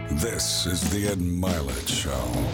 This is the Ed Milet Show.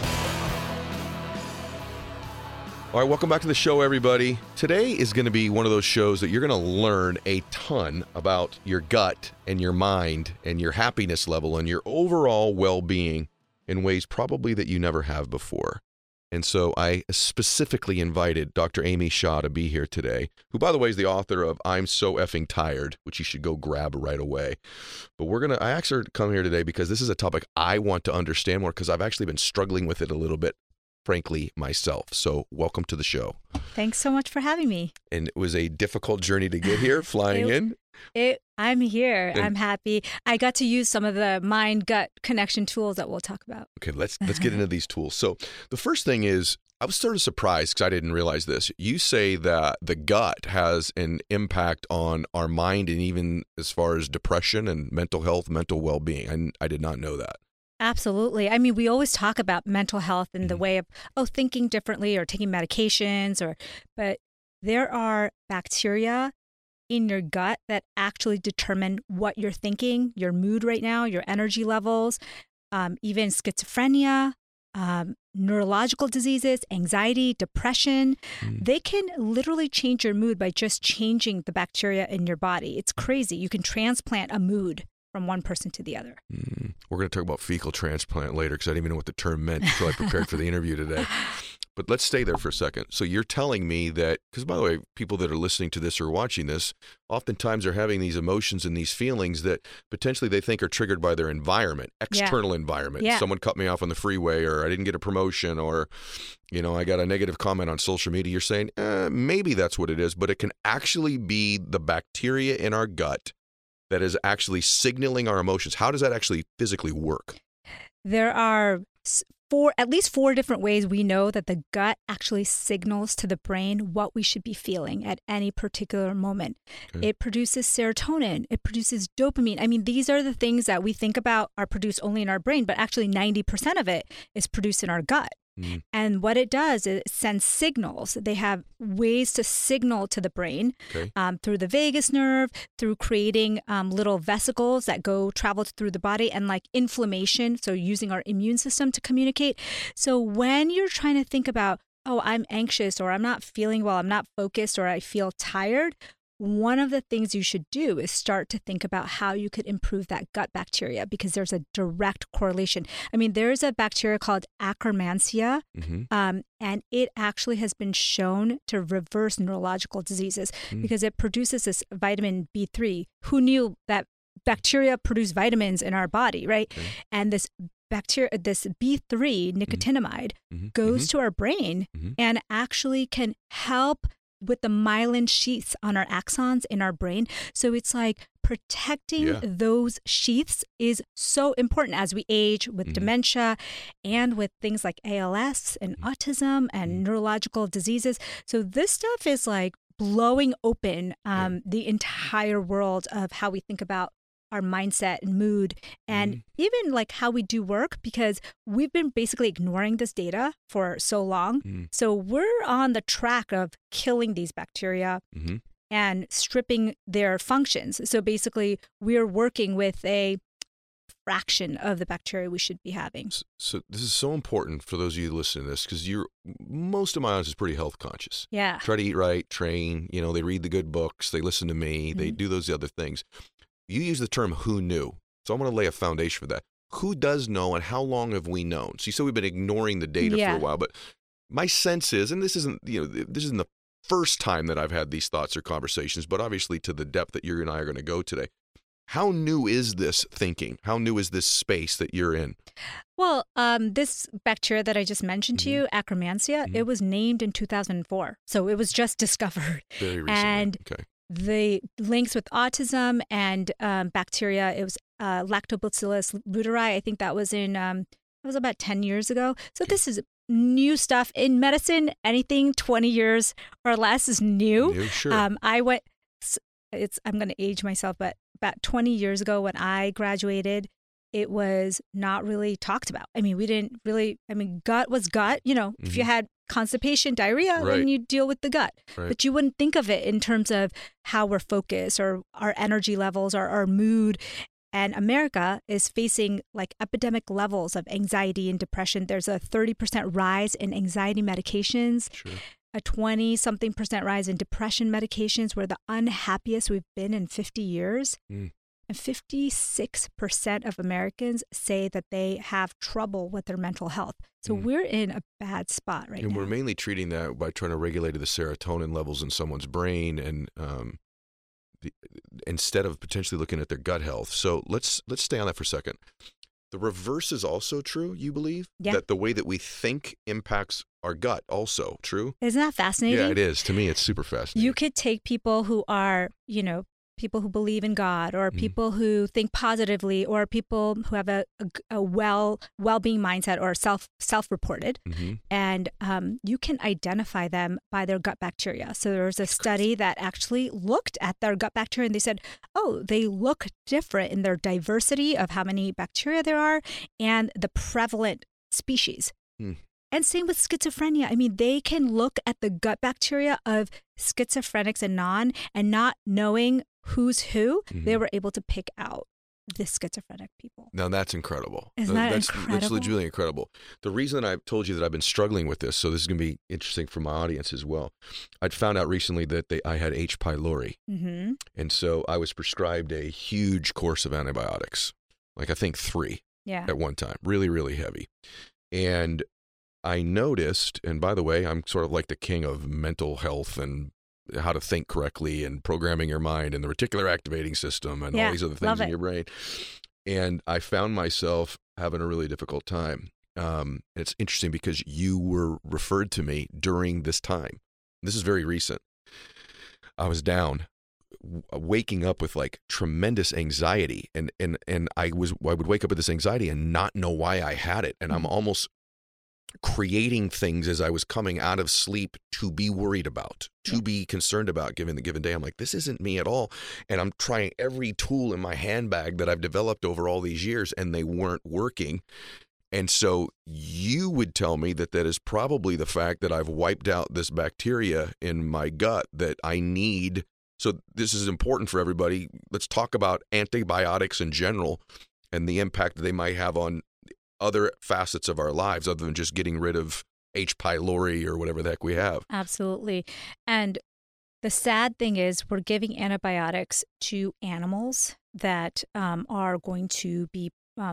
All right, welcome back to the show, everybody. Today is going to be one of those shows that you're going to learn a ton about your gut and your mind and your happiness level and your overall well-being in ways probably that you never have before. And so I specifically invited Dr. Amy Shah to be here today, who, by the way, is the author of I'm So Effing Tired, which you should go grab right away. But I asked her to come here today because this is a topic I want to understand more because I've actually been struggling with it a little bit, frankly, myself. So welcome to the show. Thanks so much for having me. And it was a difficult journey to get here, flying in. I'm here. And I'm happy. I got to use some of the mind-gut connection tools that we'll talk about. Okay, let's get into these tools. So the first thing is, I was sort of surprised because I didn't realize this. You say that the gut has an impact on our mind and even as far as depression and mental health, mental well-being. I did not know that. Absolutely. I mean, we always talk about mental health in the way of, thinking differently or taking medications, but there are bacteria in your gut that actually determine what you're thinking, your mood right now, your energy levels, even schizophrenia, neurological diseases, anxiety, depression. They can literally change your mood by just changing the bacteria in your body. It's crazy. You can transplant a mood from one person to the other. We're going to talk about fecal transplant later because I didn't even know what the term meant until I prepared for the interview today. But let's stay there for a second. So you're telling me that, because by the way, people that are listening to this or watching this, oftentimes are having these emotions and these feelings that potentially they think are triggered by their environment, external environment. Yeah. Someone cut me off on the freeway, or I didn't get a promotion, or, I got a negative comment on social media. You're saying, maybe that's what it is, but it can actually be the bacteria in our gut that is actually signaling our emotions. How does that actually physically work? There are at least four different ways we know that the gut actually signals to the brain what we should be feeling at any particular moment. Okay. It produces serotonin. It produces dopamine. I mean, these are the things that we think about are produced only in our brain, but actually 90% of it is produced in our gut. And what it does is it sends signals. They have ways to signal to the brain through the vagus nerve, through creating little vesicles that travel through the body, and like inflammation, so using our immune system to communicate. So when you're trying to think about, I'm anxious, or I'm not feeling well, I'm not focused, or I feel tired, one of the things you should do is start to think about how you could improve that gut bacteria, because there's a direct correlation. I mean, there's a bacteria called Akkermansia, and it actually has been shown to reverse neurological diseases because it produces this vitamin B3. Who knew that bacteria produce vitamins in our body, right? Okay. And this bacteria, this B3 nicotinamide, goes to our brain and actually can help with the myelin sheaths on our axons in our brain. So it's like protecting those sheaths is so important as we age with dementia and with things like ALS and autism and neurological diseases. So this stuff is like blowing open the entire world of how we think about our mindset and mood, and even like how we do work, because we've been basically ignoring this data for so long. So we're on the track of killing these bacteria and stripping their functions. So basically, we're working with a fraction of the bacteria we should be having. So this is so important for those of you who listen to this, because most of my audience is pretty health conscious. Yeah. Try to eat right, train, they read the good books, they listen to me, they do those other things. You use the term "who knew," so I'm going to lay a foundation for that. Who does know, and how long have we known? So you said we've been ignoring the data for a while, but my sense is, and this isn't the first time that I've had these thoughts or conversations, but obviously to the depth that you and I are going to go today. How new is this thinking? How new is this space that you're in? Well, this bacteria that I just mentioned to you, Akkermansia, it was named in 2004, so it was just discovered. Very recently. And the links with autism and bacteria, it was Lactobacillus reuteri. I think that was about 10 years ago. So this is new stuff in medicine. Anything 20 years or less is new. Sure. I'm going to age myself, but about 20 years ago when I graduated, it was not really talked about. I mean, gut was gut. If you had constipation, diarrhea, then you deal with the gut. Right. But you wouldn't think of it in terms of how we're focused or our energy levels or our mood. And America is facing like epidemic levels of anxiety and depression. There's a 30% rise in anxiety medications, a 20-something% rise in depression medications. We're the unhappiest we've been in 50 years. And 56% of Americans say that they have trouble with their mental health. So we're in a bad spot right now. And we're mainly treating that by trying to regulate the serotonin levels in someone's brain, and instead of potentially looking at their gut health. So let's stay on that for a second. The reverse is also true, you believe? Yeah. That the way that we think impacts our gut also, true? Isn't that fascinating? Yeah, it is. To me, it's super fascinating. You could take people who are, people who believe in God, or people who think positively, or people who have a well-being mindset, or self-reported, and you can identify them by their gut bacteria. So there was a study that actually looked at their gut bacteria, and they said, oh, they look different in their diversity of how many bacteria there are and the prevalent species. And same with schizophrenia. I mean, they can look at the gut bacteria of schizophrenics and not knowing who's who, they were able to pick out the schizophrenic people. Now that's incredible. Isn't that incredible? That's legitimately incredible. The reason I've told you that I've been struggling with this, so this is going to be interesting for my audience as well. I'd found out recently that I had H. pylori. And so I was prescribed a huge course of antibiotics, like I think 3 at one time, really, really heavy. And I noticed, and by the way, I'm sort of like the king of mental health and how to think correctly and programming your mind and the reticular activating system and all these other things in your brain. And I found myself having a really difficult time. It's interesting because you were referred to me during this time. This is very recent. I was down, waking up with like tremendous anxiety, and I would wake up with this anxiety and not know why I had it, and I'm almost creating things as I was coming out of sleep to be worried about, to be concerned about given the given day. I'm like, this isn't me at all. And I'm trying every tool in my handbag that I've developed over all these years, and they weren't working. And so you would tell me that is probably the fact that I've wiped out this bacteria in my gut that I need. So this is important for everybody. Let's talk about antibiotics in general and the impact that they might have on other facets of our lives other than just getting rid of H. pylori or whatever the heck we have. Absolutely. And the sad thing is we're giving antibiotics to animals that are going to be,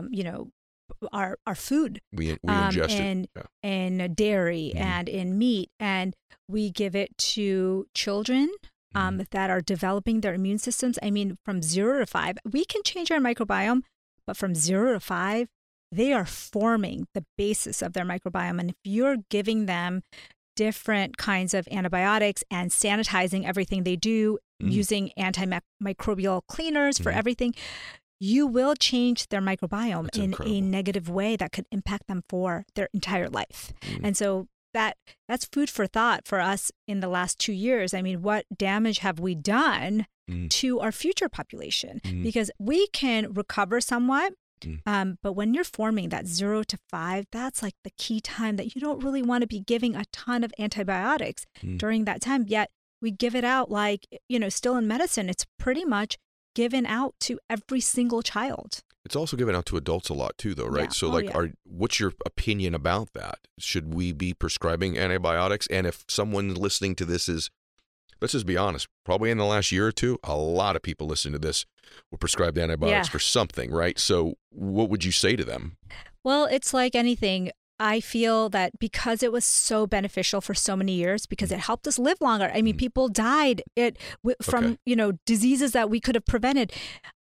our food. We ingest it. In dairy and in meat. And we give it to children that are developing their immune systems. I mean, from 0 to 5, we can change our microbiome, but from 0 to 5, they are forming the basis of their microbiome. And if you're giving them different kinds of antibiotics and sanitizing everything they do, using antimicrobial cleaners for everything, you will change their microbiome in a negative way that could impact them for their entire life. And so that's food for thought for us in the last 2 years. I mean, what damage have we done to our future population? Because we can recover somewhat, but when you're forming that 0 to 5, that's like the key time that you don't really want to be giving a ton of antibiotics during that time. Yet we give it out like, still in medicine, it's pretty much given out to every single child. It's also given out to adults a lot too, though, right? Yeah. So what's your opinion about that? Should we be prescribing antibiotics? And if someone listening to this is, let's just be honest, probably in the last year or two, a lot of people listening to this were prescribed antibiotics for something, right? So what would you say to them? Well, it's like anything. I feel that because it was so beneficial for so many years, because it helped us live longer. I mean, people died from, diseases that we could have prevented.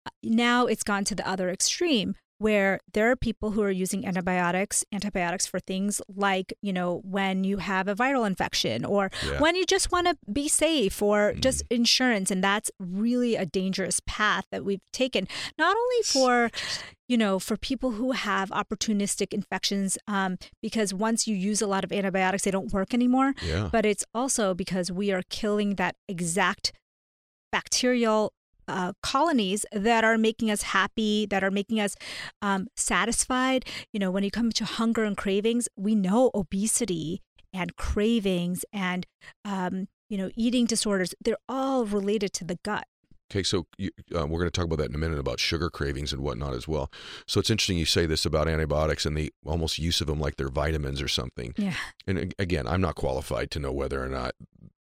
Now it's gone to the other extreme, where there are people who are using antibiotics for things like, when you have a viral infection or when you just want to be safe or just insurance. And that's really a dangerous path that we've taken, not only for, for people who have opportunistic infections, because once you use a lot of antibiotics, they don't work anymore. Yeah. But it's also because we are killing that exact bacterial colonies that are making us happy, that are making us satisfied. When you come to hunger and cravings, we know obesity and cravings and, eating disorders, they're all related to the gut. Okay, so we're going to talk about that in a minute about sugar cravings and whatnot as well. So it's interesting you say this about antibiotics and the almost use of them like they're vitamins or something. Yeah. And again, I'm not qualified to know whether or not,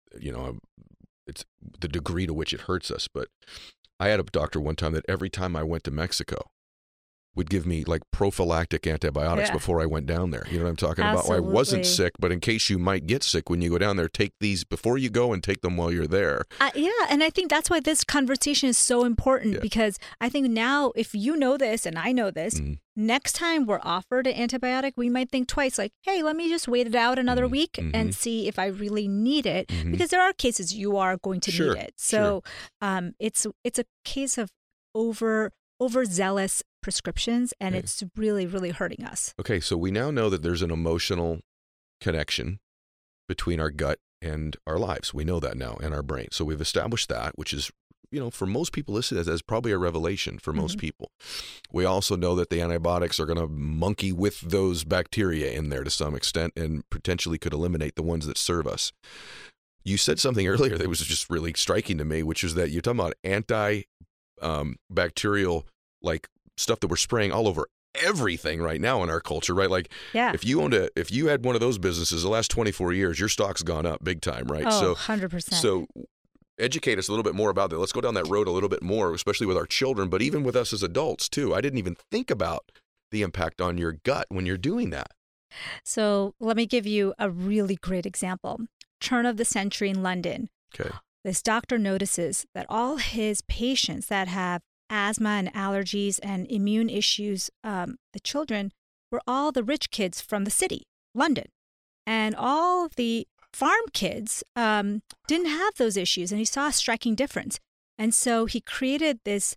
it's the degree to which it hurts us. But I had a doctor one time that every time I went to Mexico would give me like prophylactic antibiotics before I went down there. You know what I'm talking about? Well, I wasn't sick, but in case you might get sick when you go down there, take these before you go and take them while you're there. And I think that's why this conversation is so important because I think now if you know this and I know this, next time we're offered an antibiotic, we might think twice like, hey, let me just wait it out another week and see if I really need it because there are cases you are going to need it. So it's a case of overzealous prescriptions, and it's really, really hurting us. Okay, so we now know that there's an emotional connection between our gut and our lives. We know that now in our brain. So we've established that, which is, for most people listening, as probably a revelation for most people. We also know that the antibiotics are going to monkey with those bacteria in there to some extent and potentially could eliminate the ones that serve us. You said something earlier that was just really striking to me, which is that you're talking about bacterial like stuff that we're spraying all over everything right now in our culture, right? Like if you had one of those businesses the last 24 years, your stock's gone up big time, right? Oh, 100%. So educate us a little bit more about that. Let's go down that road a little bit more, especially with our children, but even with us as adults too. I didn't even think about the impact on your gut when you're doing that. So let me give you a really great example. Turn of the century in London. Okay. This doctor notices that all his patients that have asthma and allergies and immune issues, the children, were all the rich kids from the city, London. And all of the farm kids didn't have those issues, and he saw a striking difference. And so he created this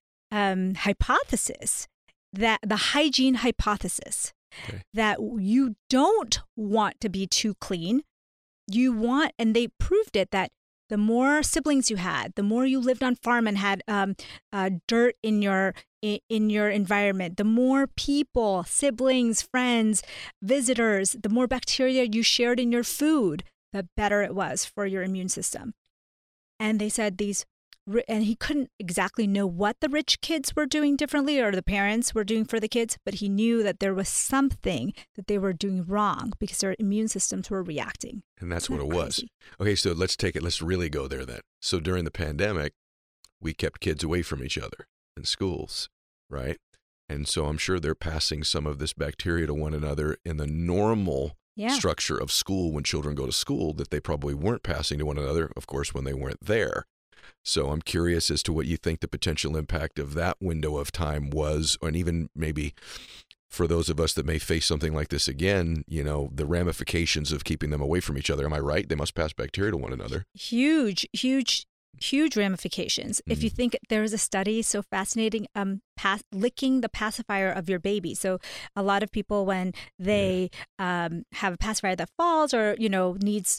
hypothesis, that the hygiene hypothesis, that you don't want to be too clean. You want, and they proved it, that the more siblings you had, the more you lived on farm and had dirt in your environment, the more people, siblings, friends, visitors, the more bacteria you shared in your food, the better it was for your immune system. And they said and he couldn't exactly know what the rich kids were doing differently or the parents were doing for the kids, but he knew that there was something that they were doing wrong because their immune systems were reacting. And that's what it was. Okay, so let's really go there then. So during the pandemic, we kept kids away from each other in schools, right? And so I'm sure they're passing some of this bacteria to one another in the normal structure of school when children go to school that they probably weren't passing to one another, of course, when they weren't there. So I'm curious as to what you think the potential impact of that window of time was, and even maybe for those of us that may face something like this again, the ramifications of keeping them away from each other. Am I right? They must pass bacteria to one another. Huge ramifications. If you think, there is a study so fascinating, licking the pacifier of your baby. So a lot of people, when they have a pacifier that falls or needs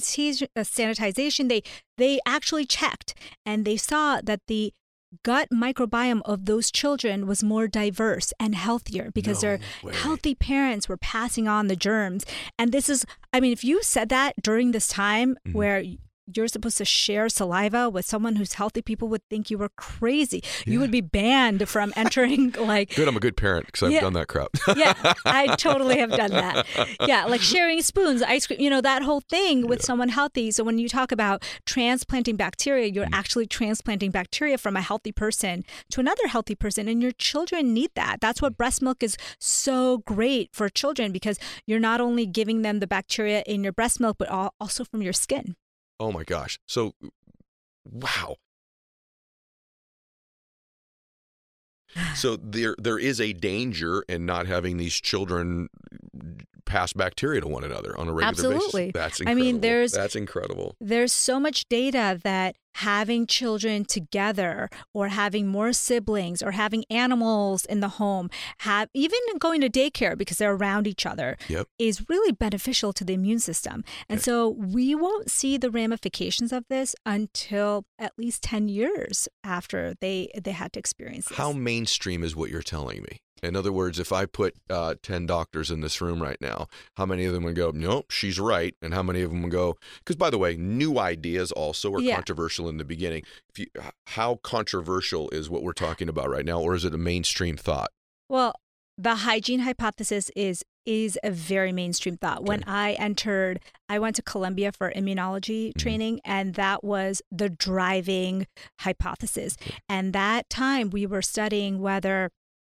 sanitization, they actually checked and they saw that the gut microbiome of those children was more diverse and healthier because their healthy parents were passing on the germs. And this is, if you said that during this time where you're supposed to share saliva with someone who's healthy, people would think you were crazy. You would be banned from entering Good, I'm a good parent because I've done that crap. I totally have done that. Like sharing spoons, ice cream, that whole thing with someone healthy. So when you talk about transplanting bacteria, you're actually transplanting bacteria from a healthy person to another healthy person, and your children need that. That's what breast milk is so great for children, because you're not only giving them the bacteria in your breast milk, but also from your skin. Oh my gosh. So, wow. So there is a danger in not having these children pass bacteria to one another on a regular basis. That's incredible. That's incredible. There's so much data that having children together or having more siblings or having animals in the home, even going to daycare because they're around each other, is really beneficial to the immune system. And so we won't see the ramifications of this until at least 10 years after they had to experience this. How mainstream is what you're telling me? In other words, if I put 10 doctors in this room right now, how many of them would go, nope, she's right? And how many of them would go, because by the way, new ideas also are controversial in the beginning. How controversial is what we're talking about right now, or is it a mainstream thought? Well, the hygiene hypothesis is a very mainstream thought. Okay. When I went to Columbia for immunology training, and that was the driving hypothesis. Okay. And that time we were studying whether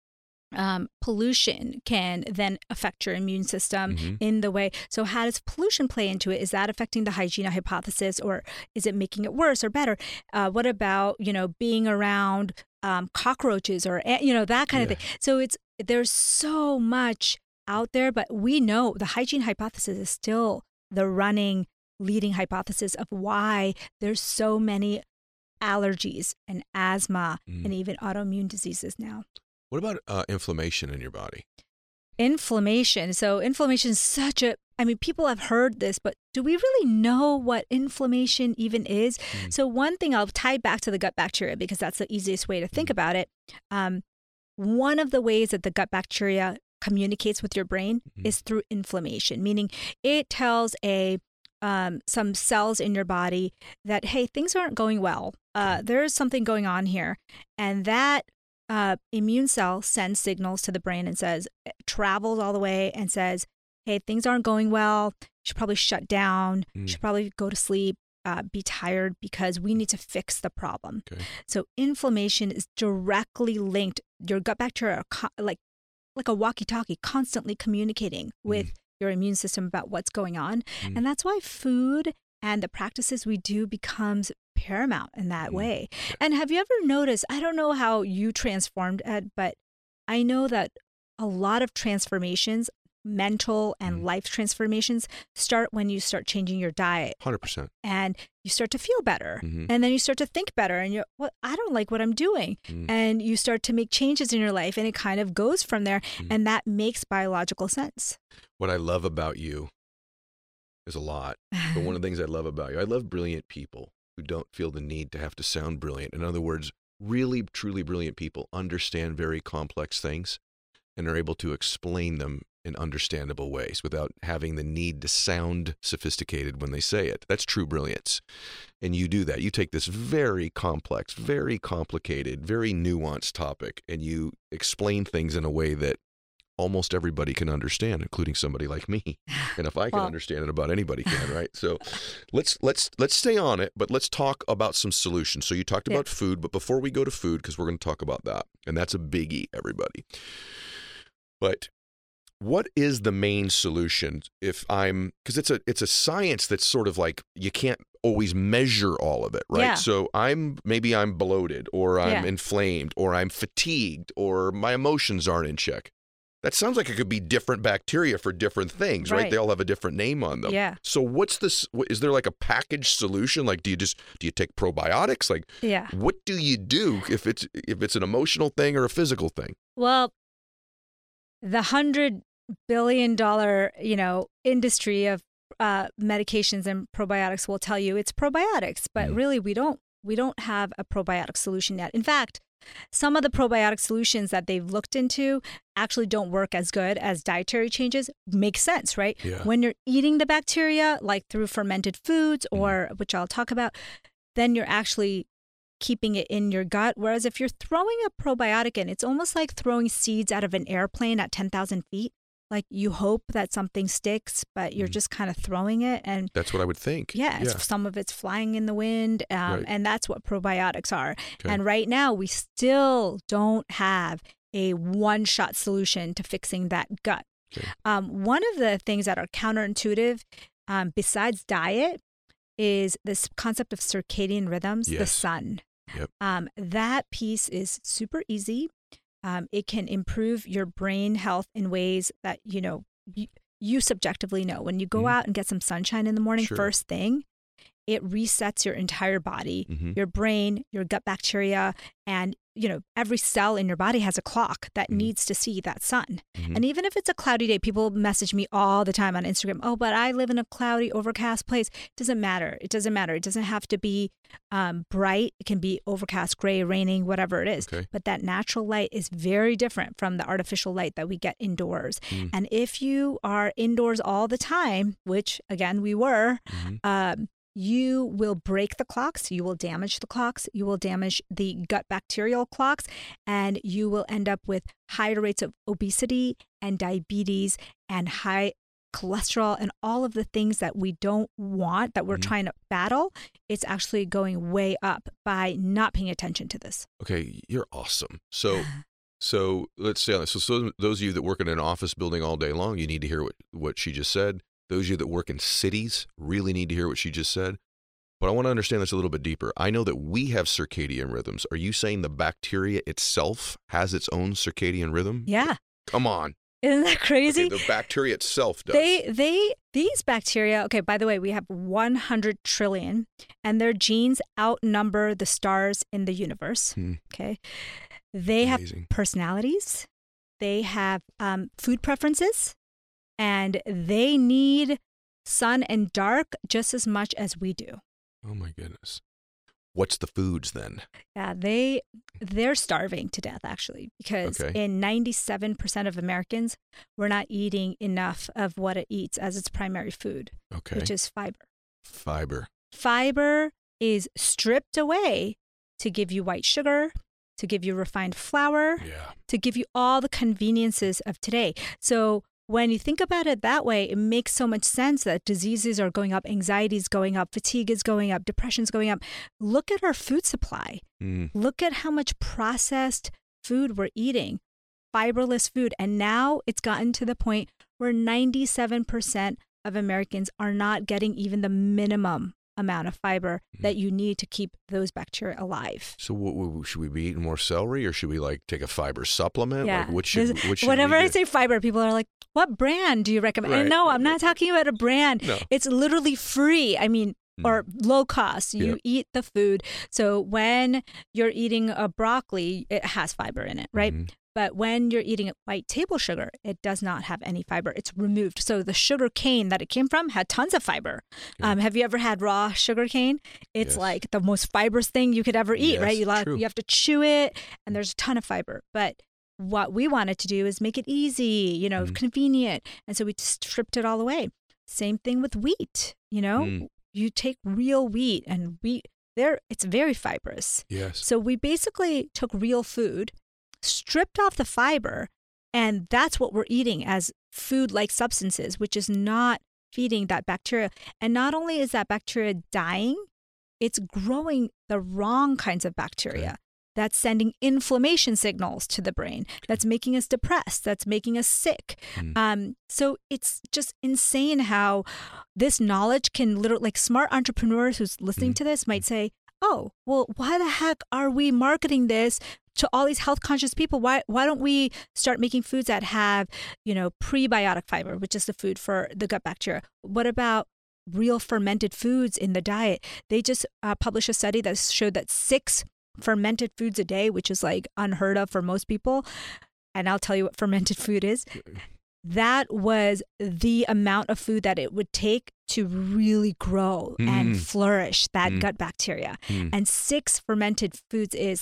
pollution can then affect your immune system in the way. So how does pollution play into it? Is that affecting the hygiene hypothesis, or is it making it worse or better? What about, being around cockroaches or, that kind of thing. So there's so much out there, but we know the hygiene hypothesis is still the leading hypothesis of why there's so many allergies and asthma and even autoimmune diseases now. What about inflammation in your body? Inflammation. So inflammation is people have heard this, but do we really know what inflammation even is? So one thing, I'll tie back to the gut bacteria because that's the easiest way to think about it. One of the ways that the gut bacteria communicates with your brain is through inflammation, meaning it tells some cells in your body that, hey, things aren't going well. There's something going on here. And that immune cell sends signals to the brain and travels all the way and says, hey, things aren't going well. You should probably shut down. You should probably go to sleep, be tired, because we need to fix the problem. Okay. So inflammation is directly linked. Your gut bacteria are like a walkie-talkie, constantly communicating with your immune system about what's going on. And that's why food and the practices we do becomes paramount in that way. And have you ever noticed, I don't know how you transformed, Ed, but I know that a lot of transformations, mental and life transformations, start when you start changing your diet. 100%. And you start to feel better. And then you start to think better. And I don't like what I'm doing. And you start to make changes in your life. And it kind of goes from there. And that makes biological sense. What I love about you is a lot. But one of the things I love about you, I love brilliant people who don't feel the need to have to sound brilliant. In other words, really, truly brilliant people understand very complex things and are able to explain them in understandable ways without having the need to sound sophisticated when they say it. That's true brilliance. And you do that. You take this very complex, very complicated, very nuanced topic, and you explain things in a way that almost everybody can understand, including somebody like me. And if I can understand it, about anybody can, right? So let's stay on it, but let's talk about some solutions. So you talked about food, but before we go to food, because we're going to talk about that, and that's a biggie, everybody. But what is the main solution because it's a science that's sort of like you can't always measure all of it, right? Yeah. So maybe I'm bloated, or I'm inflamed, or I'm fatigued, or my emotions aren't in check. That sounds like it could be different bacteria for different things, right? They all have a different name on them. Yeah. So what's this? Is there like a packaged solution? Like, do you take probiotics? Like, what do you do if it's an emotional thing or a physical thing? Well, the $100 billion, industry of medications and probiotics will tell you it's probiotics, but really we don't have a probiotic solution yet. In fact, some of the probiotic solutions that they've looked into actually don't work as good as dietary changes. Makes sense, right? Yeah. When you're eating the bacteria, like through fermented foods, or which I'll talk about, then you're actually keeping it in your gut. Whereas if you're throwing a probiotic in, it's almost like throwing seeds out of an airplane at 10,000 feet. Like, you hope that something sticks, but you're just kind of throwing it. And that's what I would think. Yeah. Some of it's flying in the wind. And that's what probiotics are. Okay. And right now, we still don't have a one-shot solution to fixing that gut. Okay. One of the things that are counterintuitive, besides diet, is this concept of circadian rhythms, the sun. Yep. That piece is super easy. It can improve your brain health in ways that, you subjectively know. When you go out and get some sunshine in the morning, first thing, it resets your entire body, your brain, your gut bacteria, and every cell in your body has a clock that needs to see that sun. And even if it's a cloudy day, people message me all the time on Instagram, oh, but I live in a cloudy, overcast place. It doesn't matter. It doesn't have to be bright. It can be overcast, gray, raining, whatever it is. Okay. But that natural light is very different from the artificial light that we get indoors. And if you are indoors all the time, which again, we were, you will break the clocks, you will damage the clocks, you will damage the gut bacterial clocks, and you will end up with higher rates of obesity and diabetes and high cholesterol and all of the things that we don't want, that we're trying to battle. It's actually going way up by not paying attention to this. Okay, you're awesome. So let's say on this. So those of you that work in an office building all day long, you need to hear what she just said. Those of you that work in cities really need to hear what she just said. But I want to understand this a little bit deeper. I know that we have circadian rhythms. Are you saying the bacteria itself has its own circadian rhythm? Yeah. Come on. Isn't that crazy? Okay, the bacteria itself does. These bacteria, okay, by the way, we have 100 trillion, and their genes outnumber the stars in the universe. Okay. They Amazing. have personalities. They have food preferences. And they need sun and dark just as much as we do. Oh my goodness. What's the foods then? Yeah, they're starving to death, actually, because in 97% of Americans, we're not eating enough of what it eats as its primary food, which is fiber. Fiber is stripped away to give you white sugar, to give you refined flour, to give you all the conveniences of today. So when you think about it that way, it makes so much sense that diseases are going up, anxiety is going up, fatigue is going up, depression is going up. Look at our food supply. Look at how much processed food we're eating, fiberless food. And now it's gotten to the point where 97% of Americans are not getting even the minimum amount of fiber that you need to keep those bacteria alive. So what, should we be eating more celery, or should we take a fiber supplement? Yeah. Like what should Whenever we I say fiber, people are like, what brand do you recommend? Right. And no, I'm not talking about a brand. No. It's literally free. I mean, or low cost. You eat the food. So when you're eating a broccoli, it has fiber in it, right? But when you're eating white table sugar, it does not have any fiber. It's removed. So the sugar cane that it came from had tons of fiber. Have you ever had raw sugar cane? It's like the most fibrous thing you could ever eat, right? You have to chew it, and there's a ton of fiber. But what we wanted to do is make it easy, convenient. And so we stripped it all away. Same thing with wheat, You take real wheat, and it's very fibrous. Yes. So we basically took real food, stripped off the fiber, and that's what we're eating as food-like substances, which is not feeding that bacteria. And not only is that bacteria dying, it's growing the wrong kinds of bacteria. That's sending inflammation signals to the brain. That's making us depressed. That's making us sick. So it's just insane how this knowledge can literally, smart entrepreneurs who's listening to this might say, oh, well, why the heck are we marketing this to all these health conscious people? Why don't we start making foods that have, prebiotic fiber, which is the food for the gut bacteria? What about real fermented foods in the diet? They just published a study that showed that 6 fermented foods a day, which is unheard of for most people. And I'll tell you what fermented food is. That was the amount of food that it would take to really grow and flourish that gut bacteria. And 6 fermented foods is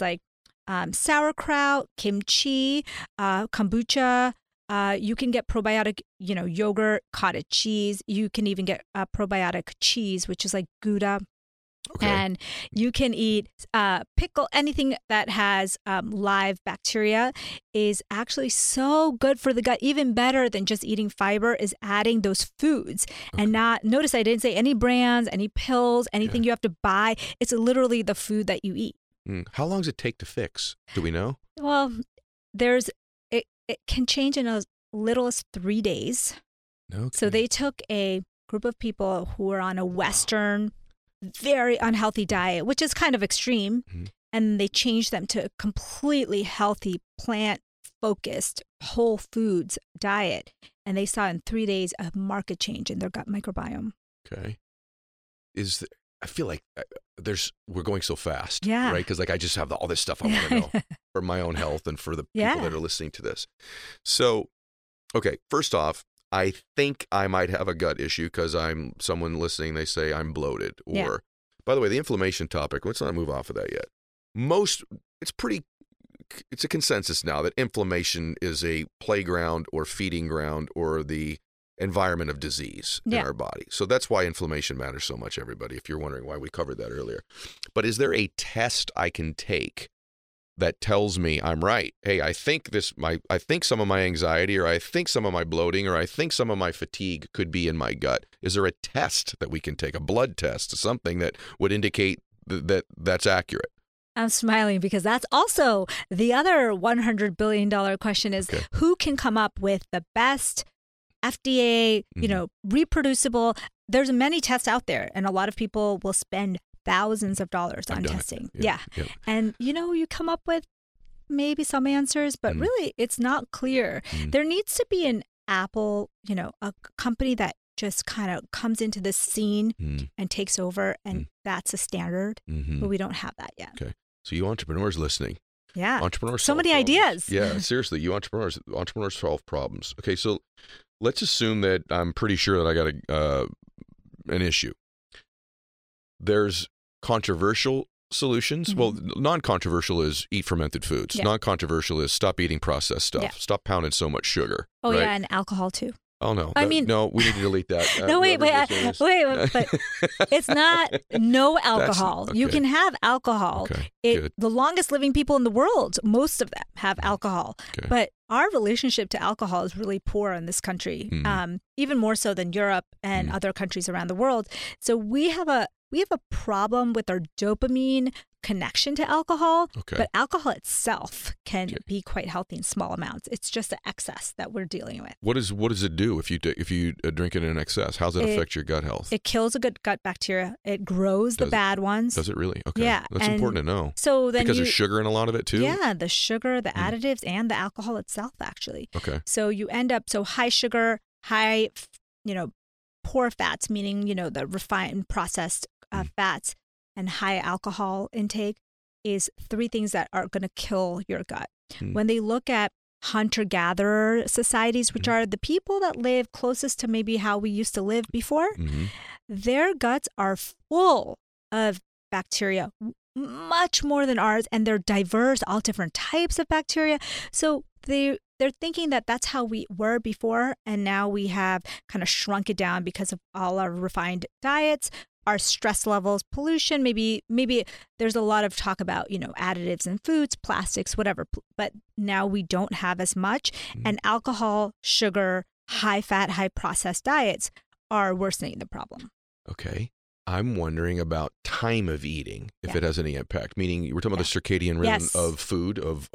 sauerkraut, kimchi, kombucha. You can get probiotic, yogurt, cottage cheese. You can even get probiotic cheese, which is like Gouda. And you can eat pickle. Anything that has live bacteria is actually so good for the gut. Even better than just eating fiber is adding those foods. And notice I didn't say any brands, any pills, anything you have to buy. It's literally the food that you eat. How long does it take to fix? Do we know? Well, it can change in as little as 3 days. So they took a group of people who were on a Western, very unhealthy diet, which is kind of extreme, and they changed them to a completely healthy, plant-focused, whole foods diet. And they saw in 3 days a marked change in their gut microbiome. Okay. I feel like we're going so fast, right? Because I just have all this stuff I want to know. for my own health and for the Yeah. people that are listening to this. So, okay, first off, I think I might have a gut issue because I'm someone listening, they say I'm bloated. Or, Yeah. by the way, the inflammation topic, let's not move off of that yet. It's a consensus now that inflammation is a playground or feeding ground or the environment of disease in Yeah. our body. So that's why inflammation matters so much, everybody, if you're wondering why we covered that earlier. But is there a test I can take that tells me I'm right? Hey, I think some of my anxiety, or I think some of my bloating, or I think some of my fatigue could be in my gut. Is there a test that we can take, a blood test, something that would indicate that that's accurate? I'm smiling because that's also the other $100 billion question is Okay. who can come up with the best FDA, reproducible. There's many tests out there, and a lot of people will spend thousands of dollars on I've done it. testing. Yeah. And, you come up with maybe some answers, but really it's not clear. There needs to be an Apple, a company that just kind of comes into the scene and takes over, and that's a standard, but we don't have that yet. Okay. So you entrepreneurs listening, Yeah. entrepreneurs So solve many problems. ideas. Yeah, seriously, you entrepreneurs solve problems. Okay, so let's assume that I'm pretty sure that I got an issue. There's controversial solutions. Well, non-controversial is eat fermented foods. Yeah. Non-controversial is stop eating processed stuff. Yeah. Stop pounding so much sugar. Oh, right? yeah, and alcohol too. Oh no. I mean- no, we need to delete that. No, wait, whoever this is. but it's not no alcohol. You okay. can have alcohol. Okay, good. The longest living people in the world, most of them have alcohol. Okay. But our relationship to alcohol is really poor in this country, even more so than Europe and other countries around the world. So we have a problem with our dopamine connection to alcohol, Okay. but alcohol itself can be quite healthy in small amounts. It's just the excess that we're dealing with. What does it do if you drink it in excess? How does it affect your gut health? It kills a good gut bacteria. It grows the Does it? bad ones. Does it really? Okay. Yeah, That's and important to know. So then Because there's sugar in a lot of it too? Yeah, the sugar, the additives, and the alcohol itself, actually. Okay. So you end up high sugar, high, poor fats, meaning the refined, processed fats, and high alcohol intake is three things that are going to kill your gut. When they look at hunter-gatherer societies, which are the people that live closest to maybe how we used to live before, their guts are full of bacteria, much more than ours, and they're diverse, all different types of bacteria. So they're thinking that that's how we were before, and now we have kind of shrunk it down because of all our refined diets, our stress levels, pollution. Maybe there's a lot of talk about additives in foods, plastics, whatever. But now we don't have as much, and alcohol, sugar, high fat, high processed diets are worsening the problem. Okay. I'm wondering about time of eating, if it has any impact. Meaning, we're talking about the circadian rhythm of food, of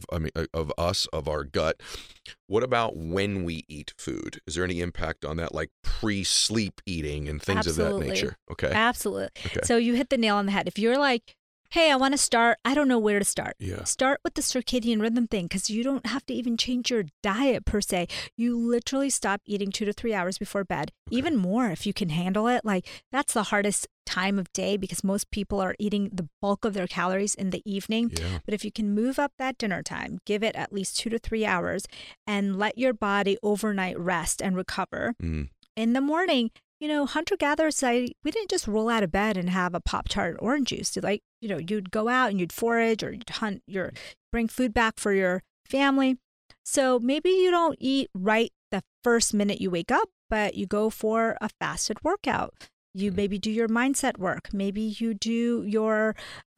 us, of our gut. What about when we eat food? Is there any impact on that, like pre-sleep eating and things of that nature? Okay. Absolutely. Okay. So you hit the nail on the head. If you're like, hey, I want to start, I don't know where to start. Yeah. Start with the circadian rhythm thing, because you don't have to even change your diet per se. You literally stop eating 2 to 3 hours before bed, even more if you can handle it. Like, that's the hardest time of day because most people are eating the bulk of their calories in the evening. Yeah. But if you can move up that dinner time, give it at least 2 to 3 hours and let your body overnight rest and recover. In the morning, hunter-gatherer society, we didn't just roll out of bed and have a Pop-Tart orange juice. You'd go out and you'd forage or you'd hunt, bring food back for your family. So maybe you don't eat right the first minute you wake up, but you go for a fasted workout. You maybe do your mindset work. Maybe you do your,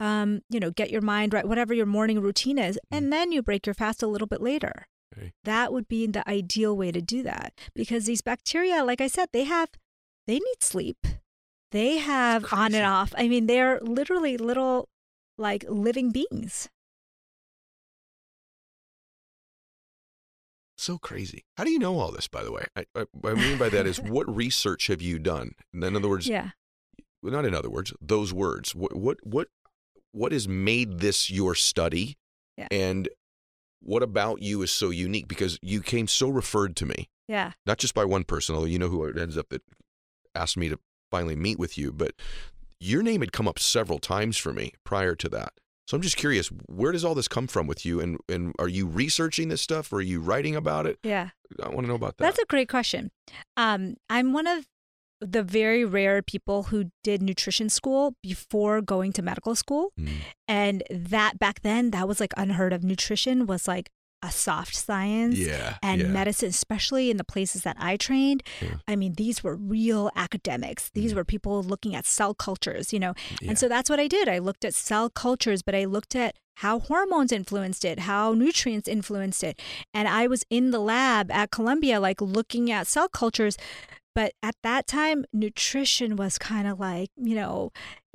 get your mind right, whatever your morning routine is, and then you break your fast a little bit later. Okay. That would be the ideal way to do that, because these bacteria, like I said, they need sleep. They have on and off. I mean, they're literally little, like, living beings. So crazy. How do you know all this, by the way? I mean by that is, what research have you done? In other words, not in other words, those words. What has made this your study? Yeah. And what about you is so unique? Because you came so referred to me. Yeah. Not just by one person, although you know who it ends up that asked me to finally meet with you, but your name had come up several times for me prior to that. So I'm just curious, where does all this come from with you? And are you researching this stuff or are you writing about it? Yeah. I want to know about that. That's a great question. I'm one of the very rare people who did nutrition school before going to medical school. And that back then, that was like unheard of. Nutrition was like a soft science. And medicine, especially in the places that I trained. I mean, these were real academics. These were people looking at cell cultures, And so that's what I did. I looked at cell cultures, but I looked at how hormones influenced it, how nutrients influenced it. And I was in the lab at Columbia, like looking at cell cultures. But at that time, nutrition was kind of like, what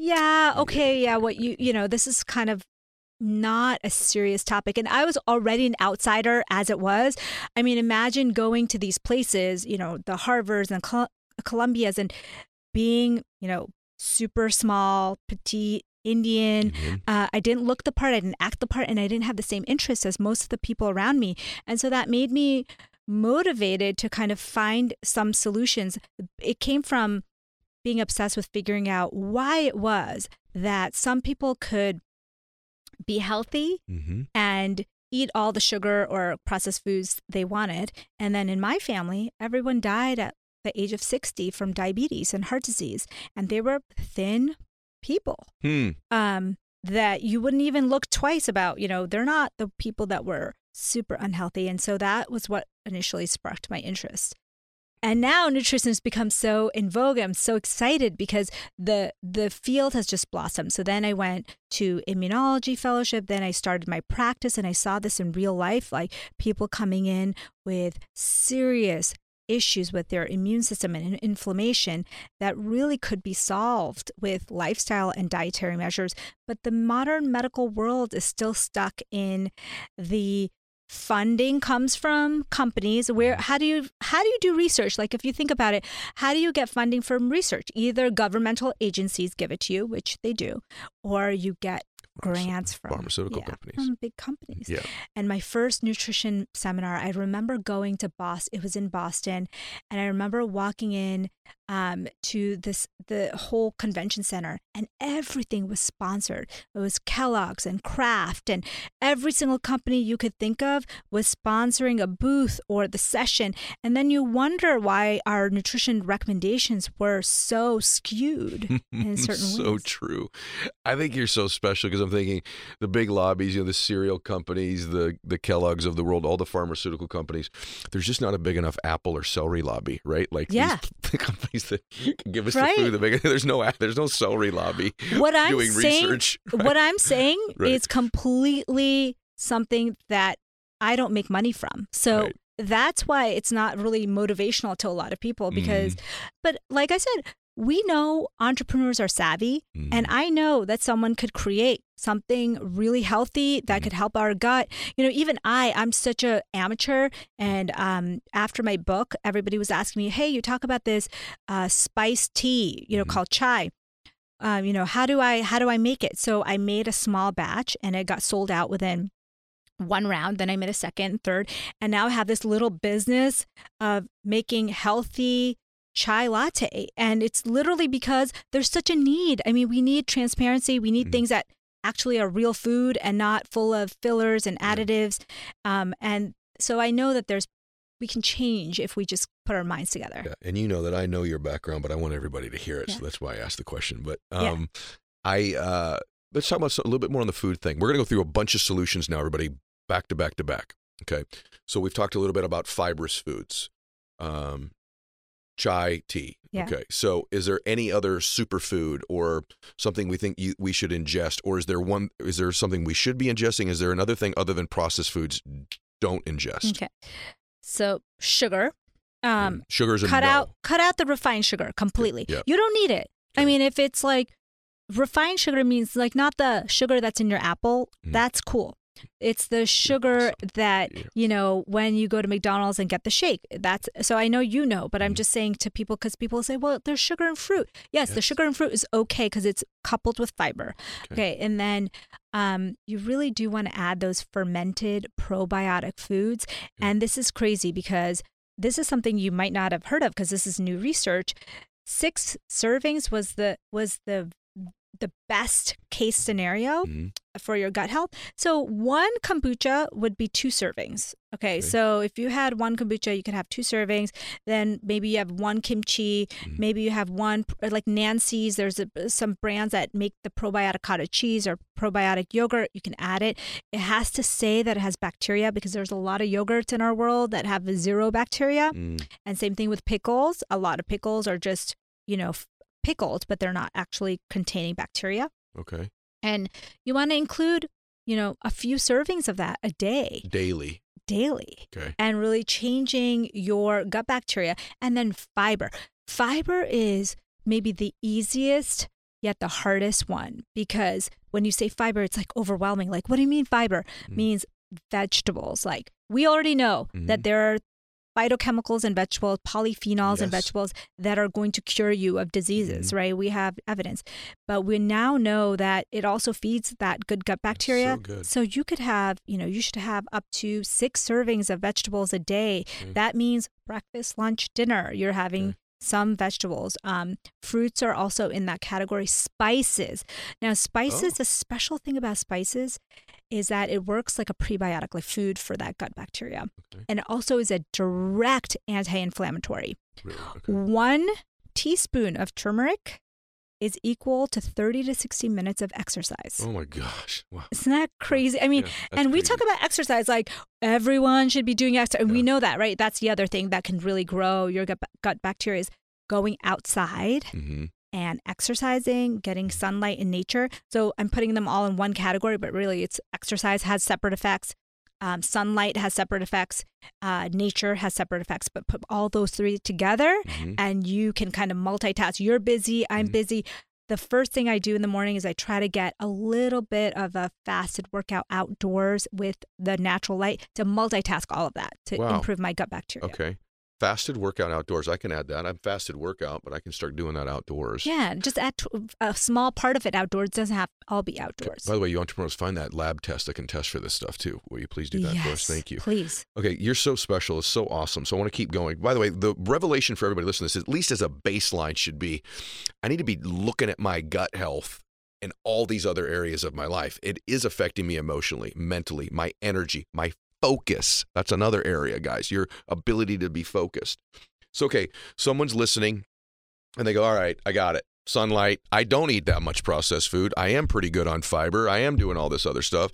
this is kind of not a serious topic. And I was already an outsider as it was. I mean, imagine going to these places, the Harvards and Columbias and being, super small, petite, Indian. I didn't look the part, I didn't act the part, and I didn't have the same interests as most of the people around me. And so that made me motivated to kind of find some solutions. It came from being obsessed with figuring out why it was that some people could be healthy and eat all the sugar or processed foods they wanted. And then in my family, everyone died at the age of 60 from diabetes and heart disease. And they were thin people that you wouldn't even look twice about. They're not the people that were super unhealthy. And so that was what initially sparked my interest. And now nutrition has become so in vogue. I'm so excited because the field has just blossomed. So then I went to immunology fellowship. Then I started my practice and I saw this in real life, like people coming in with serious issues with their immune system and inflammation that really could be solved with lifestyle and dietary measures. But the modern medical world is still stuck in the funding comes from companies where how do you do research? Like if you think about it, how do you get funding from research? Either governmental agencies give it to you, which they do, or you get grants from pharmaceutical companies, from big companies. Yeah. And my first nutrition seminar, I remember going to Boston. It was in Boston, and I remember walking in to the whole convention center, and everything was sponsored. It was Kellogg's and Kraft, and every single company you could think of was sponsoring a booth or the session. And then you wonder why our nutrition recommendations were so skewed in certain ways. So true. I think you're so special because I'm thinking the big lobbies, the cereal companies, the Kellogg's of the world, all the pharmaceutical companies. There's just not a big enough apple or celery lobby, right? Like these companies that can give us the food. There's no celery lobby doing research. Right? What I'm saying is completely something that I don't make money from. So that's why it's not really motivational to a lot of people because, but like I said, we know entrepreneurs are savvy, and I know that someone could create something really healthy that could help our gut. Even I'm such an amateur, and after my book, everybody was asking me, hey, you talk about this spiced tea, called chai. How do I make it? So I made a small batch, and it got sold out within one round. Then I made a second, third, and now I have this little business of making healthy chai latte. And it's literally because there's such a need. I mean, we need transparency. We need things that actually are real food and not full of fillers and additives. And so I know that we can change if we just put our minds together. Yeah. And you know that I know your background, but I want everybody to hear it. So that's why I asked the question. But let's talk about a little bit more on the food thing. We're going to go through a bunch of solutions now, everybody, back to back to back. Okay. So we've talked a little bit about fibrous foods. Chai tea. Yeah. Okay. So is there any other superfood or something we think we should ingest, or is there something we should be ingesting? Is there another thing other than processed foods don't ingest? Okay. So sugar. Sugar's a cut out the refined sugar completely. Yeah. You don't need it. Okay. I mean, if it's like refined sugar means like not the sugar that's in your apple, that's cool. It's the sugar that, when you go to McDonald's and get the shake. So I know but I'm just saying to people, because people say, well, there's sugar in fruit. Yes, the sugar in fruit is okay because it's coupled with fiber. Okay. And then you really do want to add those fermented probiotic foods. And this is crazy because this is something you might not have heard of because this is new research. 6 servings was the the best case scenario Mhm. for your gut health. So one kombucha would be 2 servings. Okay, so if you had one kombucha, you could have 2 servings. Then maybe you have one kimchi. Maybe you have one, like Nancy's. There's some brands that make the probiotic cottage cheese or probiotic yogurt. You can add it. It has to say that it has bacteria because there's a lot of yogurts in our world that have 0 bacteria. And same thing with pickles. A lot of pickles are just, pickled, but they're not actually containing bacteria. Okay. And you want to include, a few servings of that a day. Daily. Okay. And really changing your gut bacteria. And then fiber. Fiber is maybe the easiest yet the hardest one, because when you say fiber, it's like overwhelming. Like, what do you mean fiber? Means vegetables. Like, we already know that there are phytochemicals in vegetables, polyphenols in vegetables that are going to cure you of diseases, right? We have evidence. But we now know that it also feeds that good gut bacteria. So good. So you could have, you should have up to 6 servings of vegetables a day. That means breakfast, lunch, dinner. You're having some vegetables. Fruits are also in that category. Spices. Now, spices, the special thing about spices is that it works like a prebiotic, like food for that gut bacteria. Okay. And it also is a direct anti-inflammatory. Really? Okay. 1 teaspoon of turmeric is equal to 30 to 60 minutes of exercise. Oh my gosh. Wow. Isn't that crazy? I mean, and we talk about exercise like everyone should be doing exercise. And we know that, right? That's the other thing that can really grow your gut bacteria is going outside and exercising, getting sunlight in nature. So I'm putting them all in one category, but really it's exercise has separate effects. Sunlight has separate effects. Nature has separate effects. But put all those 3 together and you can kind of multitask. You're busy. I'm busy. The first thing I do in the morning is I try to get a little bit of a fasted workout outdoors with the natural light to multitask all of that to improve my gut bacteria. Okay. Fasted workout outdoors. I can add that. I'm fasted workout, but I can start doing that outdoors. Yeah, just add a small part of it outdoors. It doesn't have to all be outdoors. By the way, you entrepreneurs, find that lab test that can test for this stuff too. Will you please do that for us? Thank you. Please. Okay, you're so special. It's so awesome. So I want to keep going. By the way, the revelation for everybody listening to this, at least as a baseline, should be I need to be looking at my gut health in all these other areas of my life. It is affecting me emotionally, mentally, my energy, my focus. That's another area, guys. Your ability to be focused. So, okay, someone's listening and they go, all right, I got it. Sunlight. I don't eat that much processed food. I am pretty good on fiber. I am doing all this other stuff.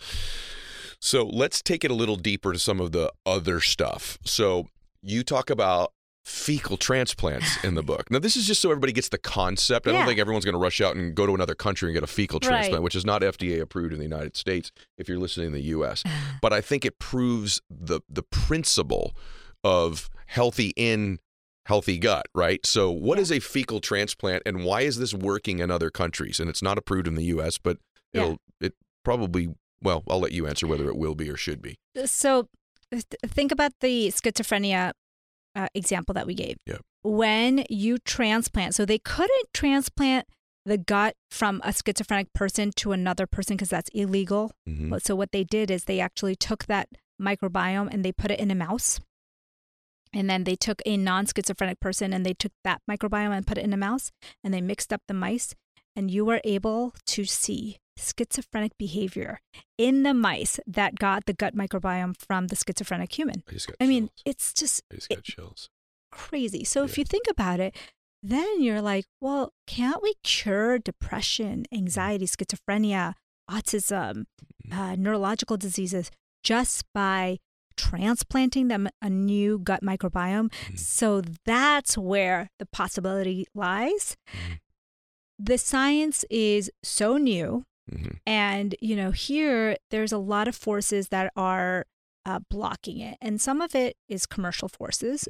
So let's take it a little deeper to some of the other stuff. So you talk about fecal transplants in the book. Now, this is just so everybody gets the concept. I don't think everyone's going to rush out and go to another country and get a fecal transplant, which is not FDA approved in the United States if you're listening in the U.S. But I think it proves the principle of healthy in, healthy gut, right? So what is a fecal transplant and why is this working in other countries? And it's not approved in the U.S., but it probably, well, I'll let you answer whether it will be or should be. So think about the schizophrenia example that we gave. Yep. When you transplant, so they couldn't transplant the gut from a schizophrenic person to another person because that's illegal. But so what they did is they actually took that microbiome and they put it in a mouse. And then they took a non-schizophrenic person and they took that microbiome and put it in a mouse and they mixed up the mice. And you were able to see schizophrenic behavior in the mice that got the gut microbiome from the schizophrenic human. I mean, it's just I just got chills. Crazy. So if you think about it, then you're like, well, can't we cure depression, anxiety, schizophrenia, autism, neurological diseases just by transplanting them a new gut microbiome? So that's where the possibility lies. The science is so new. And, here there's a lot of forces that are blocking it. And some of it is commercial forces.